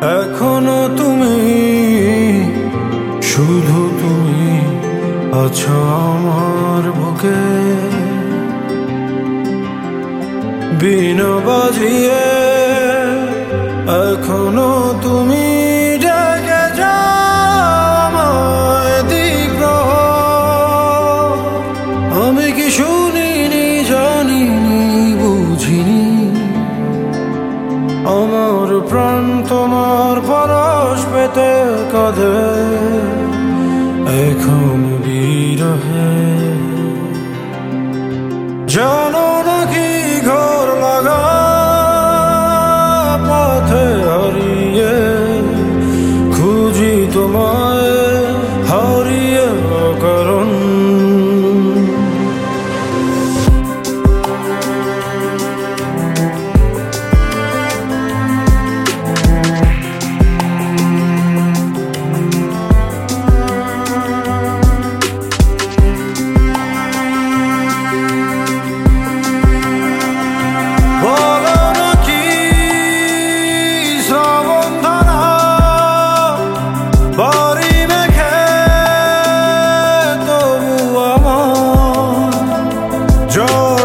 এখনো তুমি, শুধু তুমি আছো আমার বুকে, বীণা বাজিয়ে এখনো তুমি ডেকে যাও আমায় দিগ্রহ। আমি কি শুনিনি, জানিনি, বুঝিনি, আমার প্রাণ তোমার পরশ পেতে কাঁদে এখন বিরহে। জানো নাকি ঘর লাগা পথে হারিয়ে খুঁজি তোমায়, হারিয়ে অকারণ। Joy